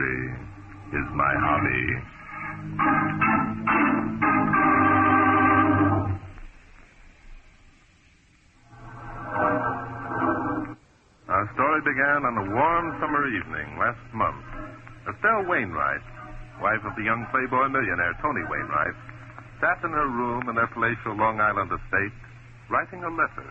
mystery is my hobby. Our story began on a warm summer evening last month. Estelle Wainwright, wife of the young playboy millionaire Tony Wainwright, sat in her room in their palatial Long Island estate, writing a letter.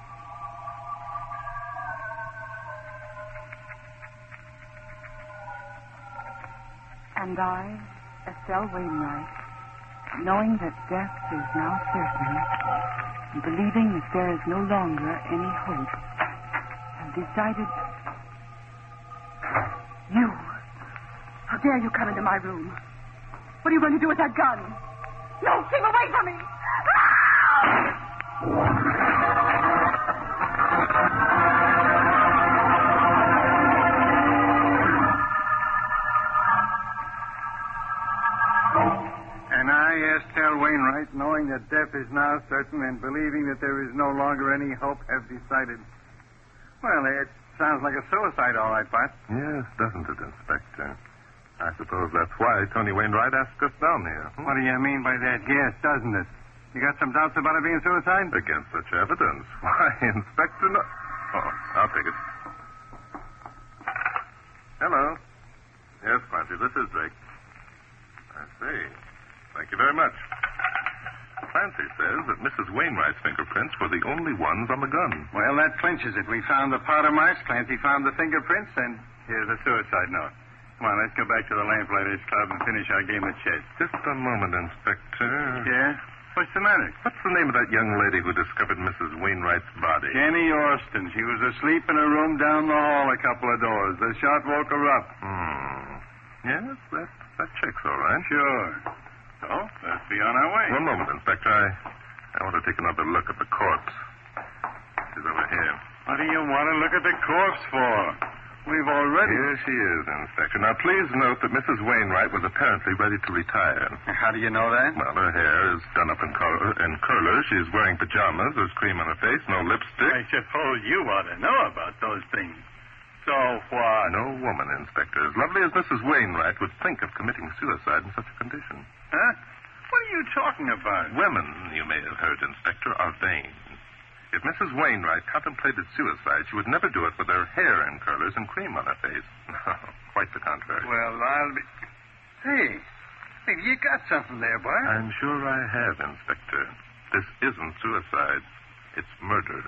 And I, Estelle Wainwright, knowing that death is now certain, and believing that there is no longer any hope, have decided... You! How dare you come into my room? What are you going to do with that gun? No, keep away from me! And I, Estelle Wainwright, knowing that death is now certain and believing that there is no longer any hope, have decided. Well, it sounds like a suicide, all right, Bart. Yes, doesn't it, Inspector? I suppose that's why Tony Wainwright asked us down here. What do you mean by that? Yes, doesn't it? You got some doubts about it being suicide? Against such evidence. Why, Inspector, no... Oh, I'll take it. Hello. Yes, Clancy, this is Drake. I see. Thank you very much. Clancy says that Mrs. Wainwright's fingerprints were the only ones on the gun. Well, that clinches it. We found the powder marks, Clancy found the fingerprints, and here's the suicide note. Come on, let's go back to the Lamplighters Club and finish our game of chess. Just a moment, Inspector. Yeah? What's the matter? What's the name of that young lady who discovered Mrs. Wainwright's body? Jenny Austin. She was asleep in a room down the hall a couple of doors. The shot woke her up. Yes, that checks all right. Sure. So, let's be on our way. One moment, Inspector. I want to take another look at the corpse. She's over here. What do you want to look at the corpse for? We've already... Here she is, Inspector. Now, please note that Mrs. Wainwright was apparently ready to retire. How do you know that? Well, her hair is done up in curlers. She's wearing pajamas. There's cream on her face, no lipstick. I suppose you ought to know about those things. So what? No woman, Inspector, as lovely as Mrs. Wainwright would think of committing suicide in such a condition. Huh? What are you talking about? Women, you may have heard, Inspector, are vain. If Mrs. Wainwright contemplated suicide, she would never do it with her hair in curlers and cream on her face. No, quite the contrary. Well, I'll be... Hey, maybe you got something there, Bart. I'm sure I have, Inspector. This isn't suicide. It's murder.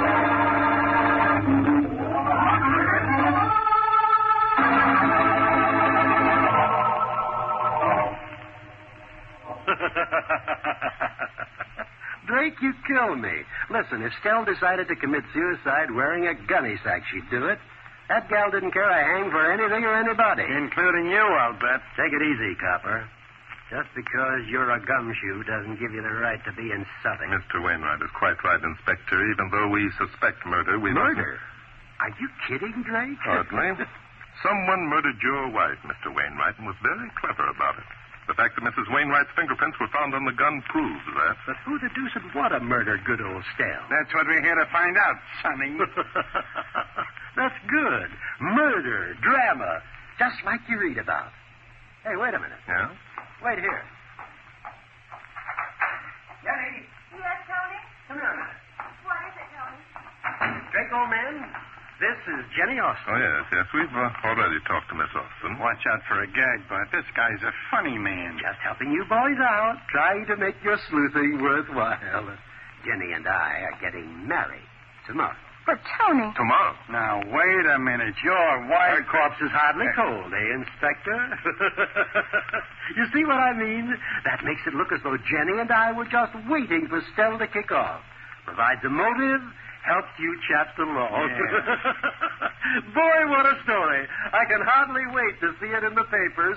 Drake, you killed me. Listen, if Stell decided to commit suicide wearing a gunny sack, she'd do it. That gal didn't care a hang for anything or anybody. Including you, I'll bet. Take it easy, copper. Just because you're a gumshoe doesn't give you the right to be insulting. Mr. Wainwright is quite right, Inspector. Even though we suspect murder, we Murder? Are you kidding, Drake? Hardly. Someone murdered your wife, Mr. Wainwright, and was very clever about it. The fact that Mrs. Wainwright's fingerprints were found on the gun proves that. But who the deuce would want to murder good old Stell? That's what we're here to find out, Sonny. That's good. Murder, drama, just like you read about. Hey, wait a minute. Yeah? Wait here. Jenny. Yes, Tony? Come here a minute. What is it, Tony? Drake, old man, this is Jenny Austin. Oh, yes. We've already talked to Miss Austin. Watch out for a gag, Bart. This guy's a funny man. Just helping you boys out, trying to make your sleuthing worthwhile. Jenny and I are getting married tomorrow. But, Tony... Tomorrow. Now, wait a minute. Your wife... Her corpse is hardly cold, Inspector? You see what I mean? That makes it look as though Jenny and I were just waiting for Stell to kick off. Provides a motive, helps you chaps along. Yeah. Boy, what a story. I can hardly wait to see it in the papers.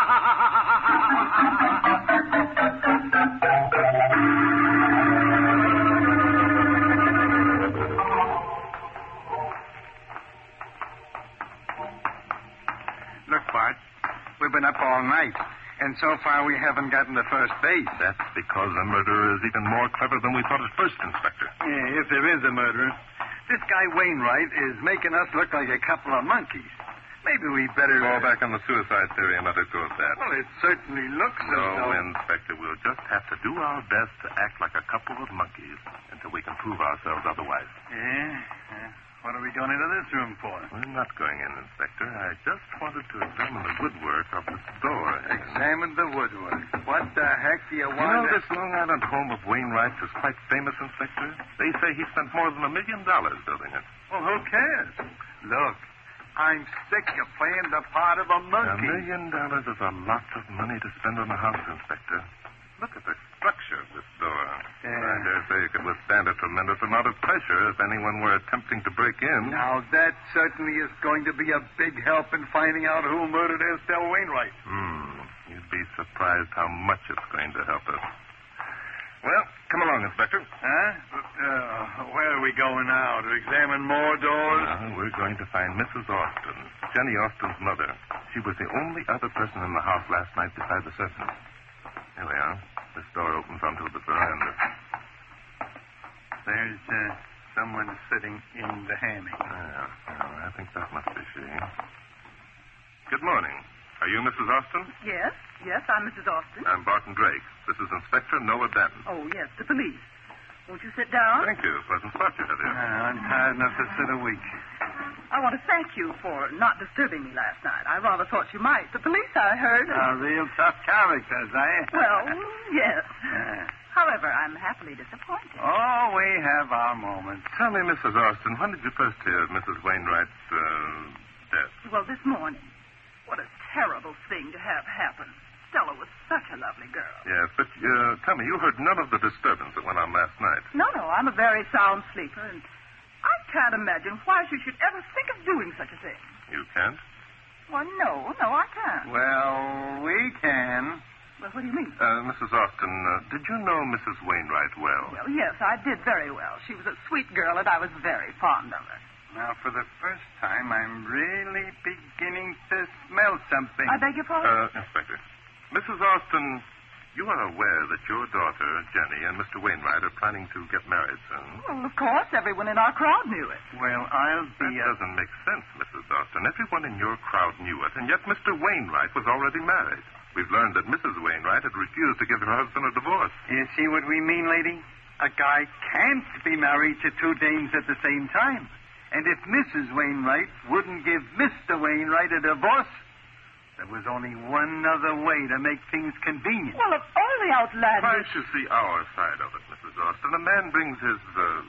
Look, Bart, we've been up all night, and so far we haven't gotten to first base. That's because the murderer is even more clever than we thought at first, Inspector. Yeah, if there is a murderer. This guy Wainwright is making us look like a couple of monkeys. Maybe we better... Fall back on the suicide theory and let it go at that. Well, it certainly looks as No, though... Inspector, we'll just have to do our best to act like a couple of monkeys until we can prove ourselves otherwise. Yeah? What are we going into this room for? We're not going in, Inspector. I just wanted to examine the woodwork of this door. Examine the woodwork. What the heck do you You want know, to... this Long Island home of Wainwright's is quite famous, Inspector. They say he spent more than $1 million building it. Well, who cares? Look, I'm sick of playing the part of a $1 monkey. million is a lot of money to spend on a house, Inspector. Look at the structure of this door. Yeah. I dare say it could withstand a tremendous amount of pressure if anyone were attempting to break in. Now, that certainly is going to be a big help in finding out who murdered Estelle Wainwright. You'd be surprised how much it's going to help us. Well, come along, Inspector. Huh? Where are we going now? To examine more doors? We're going to find Mrs. Austin, Jenny Austin's mother. She was the only other person in the house last night besides the servant. Here we are. This door opens onto the veranda. There's someone sitting in the hammock. I think that must be she. Good morning. Are you Mrs. Austin? Yes, I'm Mrs. Austin. I'm Barton Drake. This is Inspector Noah Danton. Oh, yes, the police. Won't you sit down? Thank you. Pleasant spot you have here. I'm tired enough to sit a week. I want to thank you for not disturbing me last night. I rather thought you might. The police, I heard. Real tough characters, eh? Well, yes. Yeah. However, I'm happily disappointed. Oh, we have our moments. Tell me, Mrs. Austin, when did you first hear of Mrs. Wainwright's death? Well, this morning. What a terrible thing to have happen. Stella was such a lovely girl. Yes, but tell me, you heard none of the disturbance that went on last night. No, I'm a very sound sleeper, and I can't imagine why she should ever think of doing such a thing. You can't? Well, no, I can't. Well, we can. Well, what do you mean? Mrs. Austin, did you know Mrs. Wainwright well? Well, yes, I did very well. She was a sweet girl, and I was very fond of her. Now, for the first time, I'm really beginning to smell something. I beg your pardon? Inspector. Mrs. Austin, you are aware that your daughter, Jenny, and Mr. Wainwright are planning to get married soon. Well, of course, everyone in our crowd knew it. Well, I'll be... That doesn't make sense, Mrs. Austin. Everyone in your crowd knew it, and yet Mr. Wainwright was already married. We've learned that Mrs. Wainwright had refused to give her husband a divorce. You see what we mean, lady? A guy can't be married to two dames at the same time. And if Mrs. Wainwright wouldn't give Mr. Wainwright a divorce, there was only one other way to make things convenient. Well, of all the Try outlandish... to see our side of it, Mrs. Austin. A man brings his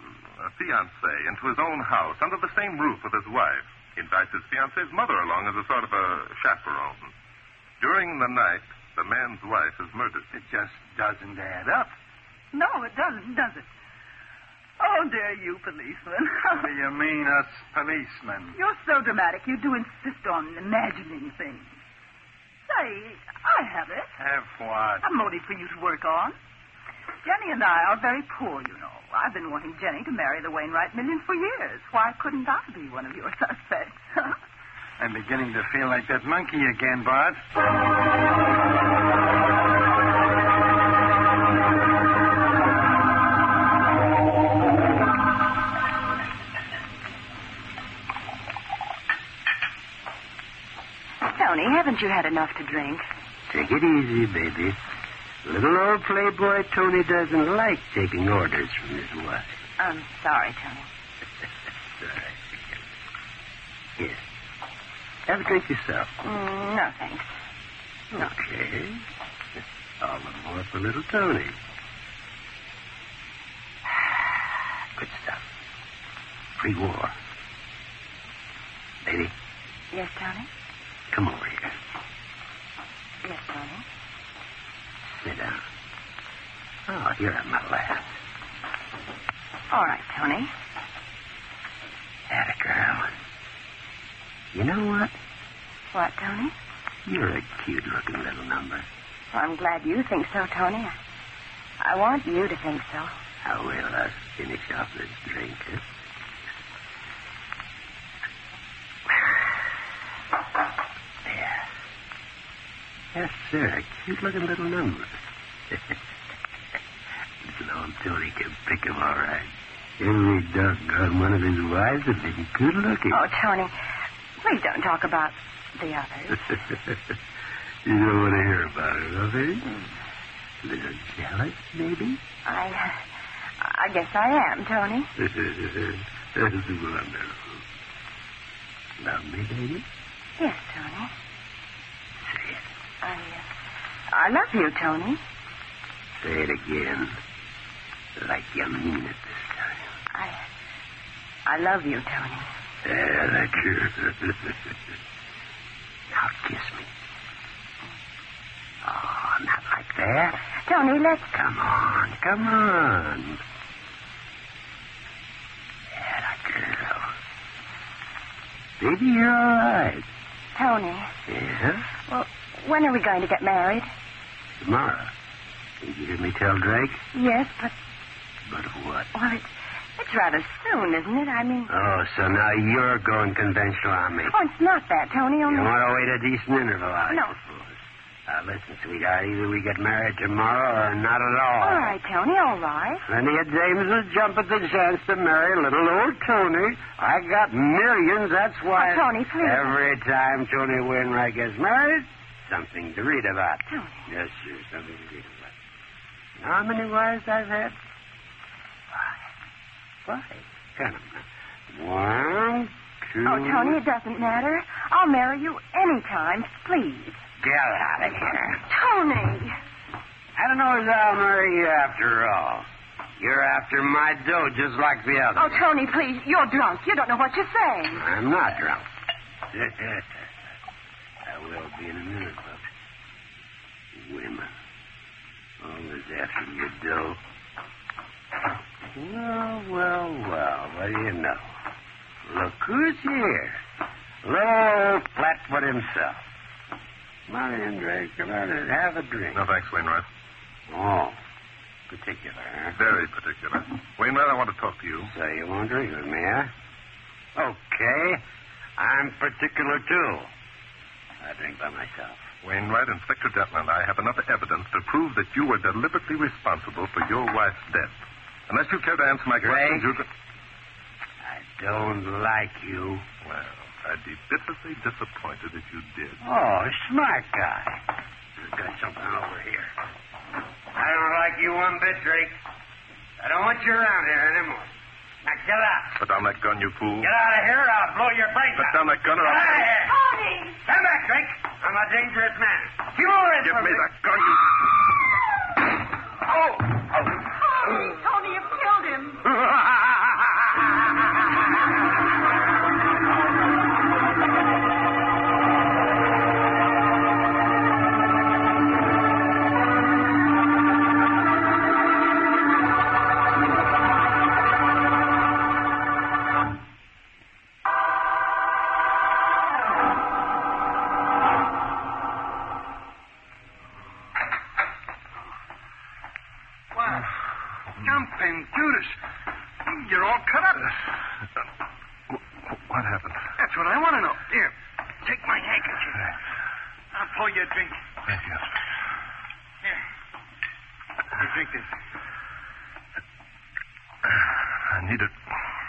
fiancée into his own house under the same roof with his wife. He invites his fiancée's mother along as a sort of a chaperone. During the night, the man's wife is murdered. It just doesn't add up. No, it doesn't, does it? Oh, dear you, policeman. What do you mean, us policemen? You're so dramatic. You do insist on imagining things. Say, I have it. Have what? A motive for you to work on. Jenny and I are very poor, you know. I've been wanting Jenny to marry the Wainwright million for years. Why couldn't I be one of your suspects? I'm beginning to feel like that monkey again, Bart. Tony, haven't you had enough to drink? Take it easy, baby. Little old playboy Tony doesn't like taking orders from his wife. I'm sorry, Tony. Sorry. Here. Have a drink yourself. No, thanks. Okay. All the more for little Tony. Good stuff. Pre-war. Lady, Yes, Tony? come over here. Yes, Tony. Sit down. Oh, you're at my lap. All right, Tony. Atta girl. You know what? What, Tony? You're a cute-looking little number. Well, I'm glad you think so, Tony. I want you to think so. How will us finish off this drink, huh? There. Yes, sir. A cute-looking little number. Little old Tony can pick him all right. Every doggone one of his wives have been good-looking. Oh, Tony, Please don't talk about the others. You don't want to hear about it, okay? A little jealous, maybe? I guess I am, Tony. That's wonderful. Love me, baby? Yes, Tony. Say it. I love you, Tony. Say it again. Like you mean it this time. I love you, Tony. Yeah, that's true. Now kiss me. Oh, not like that. Tony, let's... Come on. Yeah, girl. Baby, you're all right. Tony. Yeah? Well, when are we going to get married? Tomorrow. Did you hear me tell Drake? Yes, but... But what? Well, it's rather soon, isn't it? I mean... Oh, so now you're going conventional on me. Oh, it's not that, Tony. Only... You want to wait a decent interval, I No. suppose. Listen, sweetheart, either we get married tomorrow or not at all. All right, Tony, all right. Plenty of dames will jump at the chance to marry little old Tony. I got millions, that's why... Oh, Tony, please. Every time Tony Wainwright gets married, something to read about. Tony. Yes, sir, something to read about. You know how many wives I've had? Five. Count them now. 1, 2... Oh, Tony, it doesn't matter. I'll marry you anytime, please. Get out of here. Tony! I don't know if I'll marry you after all. You're after my dough just like the others. Oh, Tony, please. You're drunk. You don't know what you're saying. I'm not drunk. I will be in a minute, but women. Always after your dough. Well, what do you know? Look who's here. Little Flatfoot himself. Come on in, Drake. Come on in. Have a drink. No, thanks, Wainwright. Oh, particular, huh? Very particular. Wainwright, I want to talk to you. So you won't drink with me, huh? Okay. I'm particular, too. I drink by myself. Wainwright, Inspector Detmer and I have enough evidence to prove that you were deliberately responsible for your wife's death. Unless you care to answer my questions, you can... I don't like you. Well, I'd be bitterly disappointed if you did. Oh, smart guy. You've got something over here. I don't like you one bit, Drake. I don't want you around here anymore. Now get out. Put down that gun, you fool. Get out of here or I'll blow your brains Put out. down that gun or Get I'll... out of here. Tony! Stand back, Drake. I'm a dangerous man. Keep moving. Give me that gun, you... Oh! Tony, you've killed him. Jumping Judas. You're all cut up. What happened? That's what I want to know. Here, take my handkerchief. I'll pour you a drink. Thank you. Here. Here, drink this. I need it.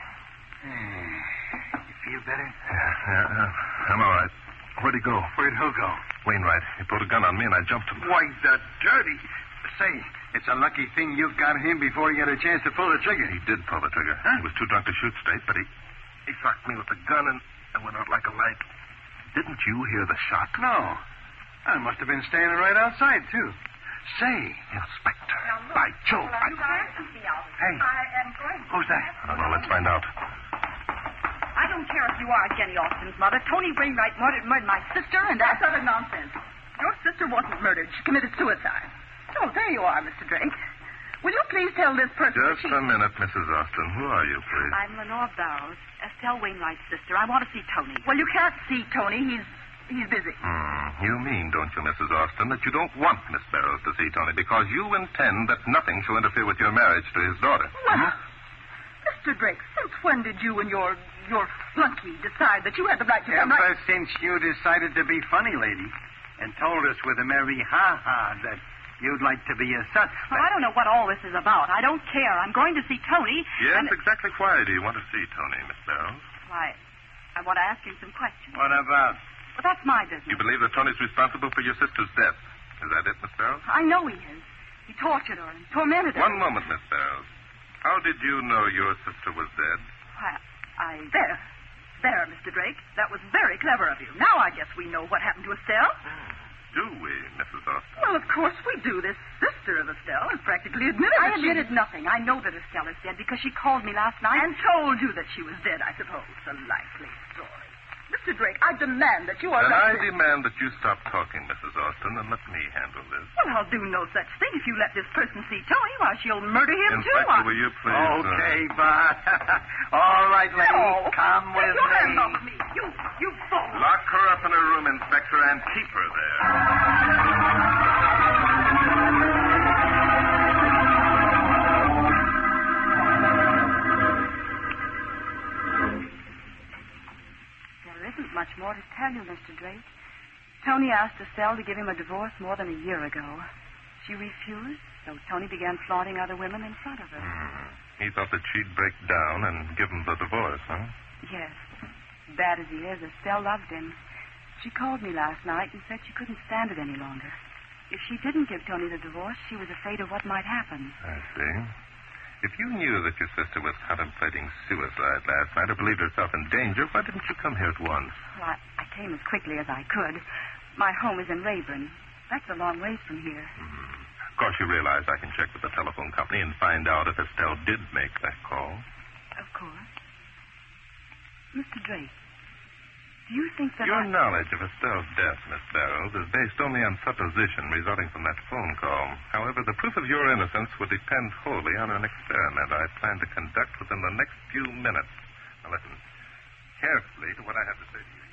You feel better? Yeah, I'm all right. Where'd he go? Where'd who go? Wainwright. He pulled a gun on me and I jumped him. Why, the dirty... Say, it's a lucky thing you got him before he had a chance to pull the trigger. He did pull the trigger. Huh? He was too drunk to shoot straight, but he fucked me with the gun and went out like a light. Didn't you hear the shot? No. I must have been standing right outside, too. Say, Inspector. By Jove. Hey. Who's that? I don't know. Let's find out. I don't care if you are Jenny Austin's mother. Tony Wainwright murdered my sister, and that's utter nonsense. Your sister wasn't murdered. She committed suicide. Oh, there you are, Mr. Drake. Will you please tell this person... Just a minute, Mrs. Austin. Who are you, please? I'm Lenore Barrows, Estelle Wainwright's sister. I want to see Tony. Well, you can't see Tony. He's busy. You mean, don't you, Mrs. Austin, that you don't want Miss Barrows to see Tony because you intend that nothing shall interfere with your marriage to his daughter? Well, Mr. Drake, since when did you and your flunky decide that you had the right to come Ever since you decided to be funny, lady, and told us with a merry ha-ha that you'd like to be a suspect. Well, I don't know what all this is about. I don't care. I'm going to see Tony. Yes, and... exactly why do you want to see Tony, Miss Barrows? Why, I want to ask him some questions. What about? But that's my business. You believe that Tony's responsible for your sister's death. Is that it, Miss Barrows? I know he is. He tortured her and tormented her. One moment, Miss Barrows. How did you know your sister was dead? Why, There, Mr. Drake. That was very clever of you. Now I guess we know what happened to Estelle. Do we, Mrs. Austin? Well, of course we do. This sister of Estelle has practically admitted I that admitted nothing. I know that Estelle is dead because she called me last night. And told you that she was dead, I suppose. A likely story. Mr. Drake, I demand that you are... Then I demand that you stop talking, Mrs. Austin, and let me handle this. Well, I'll do no such thing if you let this person see Tony. Why, she'll murder him, too. Inspector, will you please... Okay, Bart. All right, lady. No. Come with Your hands me. off me. You fool. Lock her up in her room, Inspector, and keep her there. There isn't much more to tell you, Mr. Drake. Tony asked Estelle to give him a divorce more than a year ago. She refused, so Tony began flaunting other women in front of her. He thought that she'd break down and give him the divorce, huh? Yes. Bad as he is, Estelle loved him. She called me last night and said she couldn't stand it any longer. If she didn't give Tony the divorce, she was afraid of what might happen. I see. If you knew that your sister was contemplating suicide last night or believed herself in danger, why didn't you come here at once? Well, I came as quickly as I could. My home is in Rayburn. That's a long ways from here. Of course, you realize I can check with the telephone company and find out if Estelle did make that call. Of course. Mr. Drake, do you think that Your knowledge of Estelle's death, Miss Barrows, is based only on supposition resulting from that phone call. However, the proof of your innocence would depend wholly on an experiment I plan to conduct within the next few minutes. Now, listen carefully to what I have to say to you.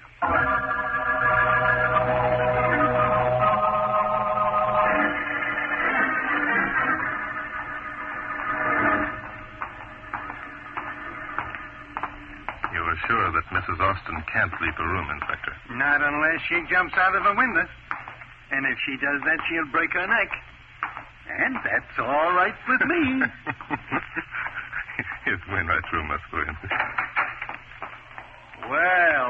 You're sure that Mrs. Austin can't leave the room, Inspector? Not unless she jumps out of a window. And if she does that, she'll break her neck. And that's all right with me. It's Wainwright's room, Miss Williams. Well.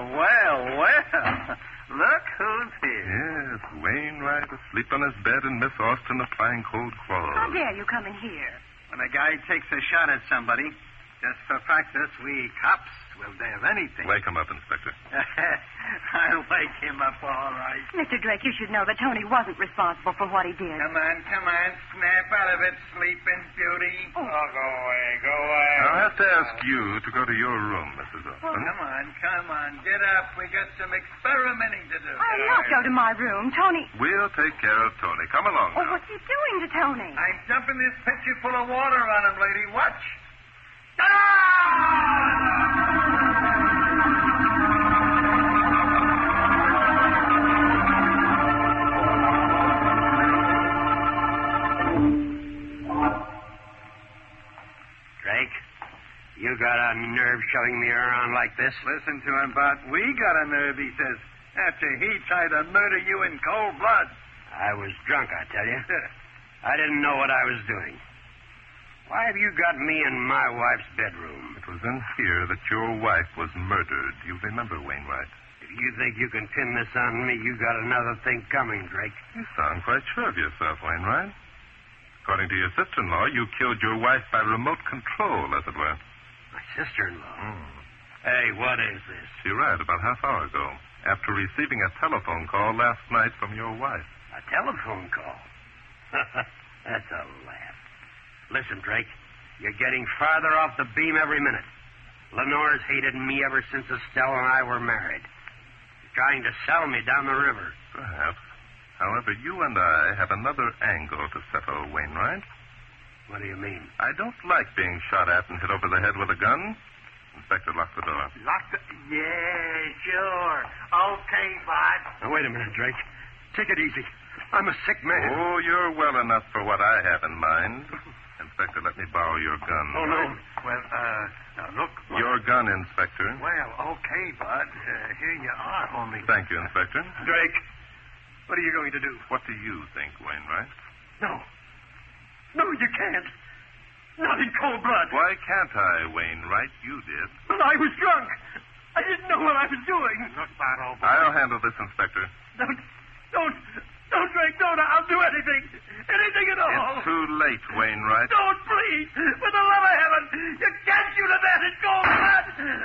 Look who's here. Yes, Wainwright asleep on his bed and Miss Austin applying cold How clothes. dare you come in here? When a guy takes a shot at somebody, just for practice, we cops will dare anything. Wake him up, Inspector. I'll wake him up all right. Mr. Drake, you should know that Tony wasn't responsible for what he did. Come on. Snap out of it, sleeping beauty. Oh, go away. I'll have to ask you to go to your room, Mrs. Austin. Come on. Get up. We got some experimenting to do. I'll not go to my room. Tony. We'll take care of Tony. Come along Oh, now. what's he doing to Tony? I'm dumping this pitcher full of water on him, lady. Watch. Drake, you got a nerve shoving me around like this? Listen to him, Bart. We got a nerve, he says, after he tried to murder you in cold blood. I was drunk, I tell you. I didn't know what I was doing. Why have you got me in my wife's bedroom? It was in here that your wife was murdered. You remember, Wainwright? If you think you can pin this on me, you got another thing coming, Drake. You sound quite sure of yourself, Wainwright. According to your sister-in-law, you killed your wife by remote control, as it were. My sister-in-law? Hey, what is this? She arrived about half hour ago, after receiving a telephone call last night from your wife. A telephone call? That's a laugh. Listen, Drake, you're getting farther off the beam every minute. Lenore's hated me ever since Estelle and I were married. You're trying to sell me down the river. Perhaps. However, you and I have another angle to settle, Wainwright. What do you mean? I don't like being shot at and hit over the head with a gun. Inspector, lock the door. Yeah, sure. Okay, Bart. Now, wait a minute, Drake. Take it easy. I'm a sick man. Oh, you're well enough for what I have in mind. Inspector, let me borrow your gun. Oh, no. Well, now look. Your gun, Inspector. Well, okay, Bud. Here you are, only. Thank you, Inspector. Drake, what are you going to do? What do you think, Wainwright? No, you can't. Not in cold blood. Why can't I, Wainwright? You did. But I was drunk. I didn't know what I was doing. Look, Bart, old boy. I'll handle this, Inspector. Don't, Drake, don't. I'll do anything. Anything at all. It's too late, Wainwright. Don't, please. For the love of heaven. You can't shoot at that. It goes bad.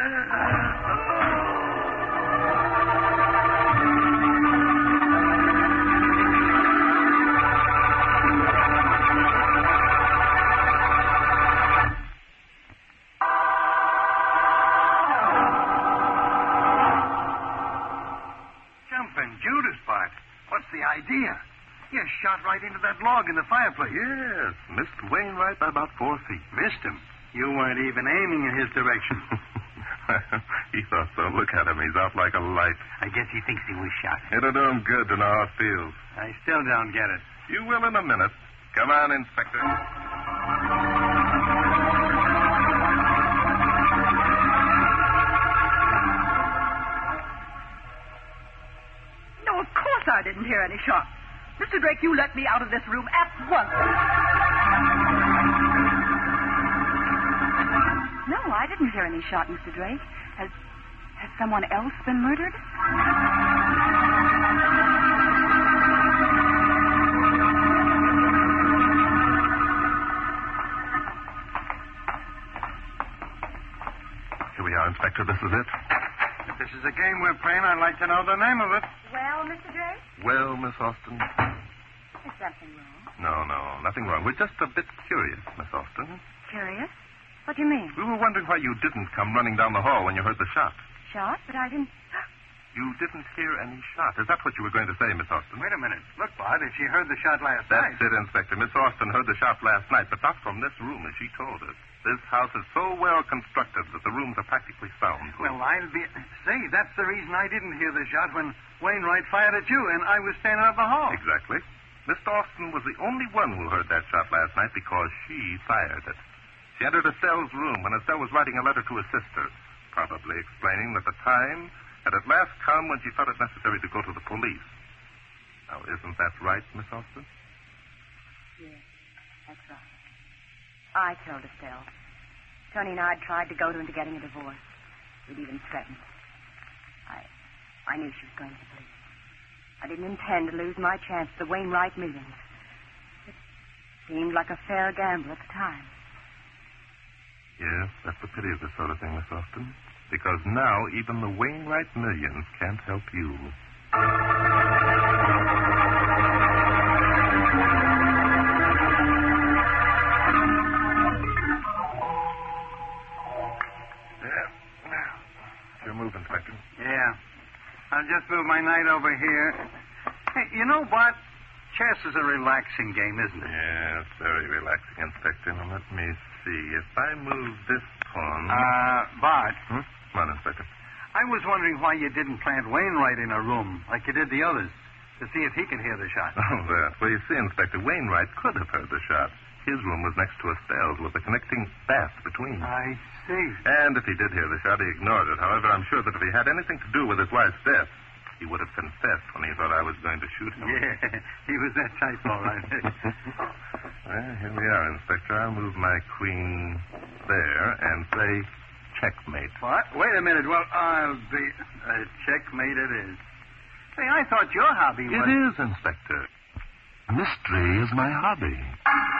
Jumping Judas, Bart. What's the idea? You shot right into that log in the fireplace. Yes, missed Wainwright by about 4 feet. Missed him. You weren't even aiming in his direction. He thought so. Look at him. He's out like a light. I guess he thinks he was shot. It'll do him good to know how it feels. I still don't get it. You will in a minute. Come on, Inspector. No, of course I didn't hear any shot. Mr. Drake, you let me out of this room at once. No, I didn't hear any shot, Mr. Drake. Has someone else been murdered? Here we are, Inspector. This is it. If this is a game we're playing, I'd like to know the name of it. Well, Mr. Drake? Well, Miss Austin? Is something wrong? No, nothing wrong. We're just a bit curious, Miss Austin. Curious? What do you mean? We were wondering why you didn't come running down the hall when you heard the shot. Shot? But I didn't... You didn't hear any shot. Is that what you were going to say, Miss Austin? Wait a minute. Look, Bart, if she heard the shot last night... That's it, Inspector. Miss Austin heard the shot last night, but not from this room, as she told us. This house is so well constructed that the rooms are practically soundproof. Well, Say, that's the reason I didn't hear the shot when Wainwright fired at you, and I was standing up the hall. Exactly. Miss Austin was the only one who heard that shot last night because she fired it. She entered Estelle's room when Estelle was writing a letter to her sister, probably explaining that the time had at last come when she felt it necessary to go to the police. Now, isn't that right, Miss Austin? Yes, that's right. I told Estelle. Tony and I had tried to goad her into getting a divorce. We'd even threatened. I knew she was going to the police. I didn't intend to lose my chance at the Wainwright millions. It seemed like a fair gamble at the time. Yes, that's the pity of this sort of thing, Miss Austin. Because now even the Wainwright millions can't help you. Your move, Inspector. Yeah. I'll just move my knight over here. Hey, you know, Bart, chess is a relaxing game, isn't it? Yes, very relaxing, Inspector. Now, let me see. If I move this pawn... Bart. Come on, Inspector. I was wondering why you didn't plant Wainwright in a room like you did the others to see if he could hear the shot. Oh, that. Well, you see, Inspector, Wainwright could have heard the shot. His room was next to Estelle's with a connecting bath between. I see. And if he did hear the shot, he ignored it. However, I'm sure that if he had anything to do with his wife's death, he would have confessed when he thought I was going to shoot him. Yeah, he was that type, all right. Well, here we are, Inspector. I'll move my queen there and say checkmate. What? Wait a minute. Well, I'll be... checkmate it is. Say, I thought your hobby was... It is, Inspector. Mystery is my hobby.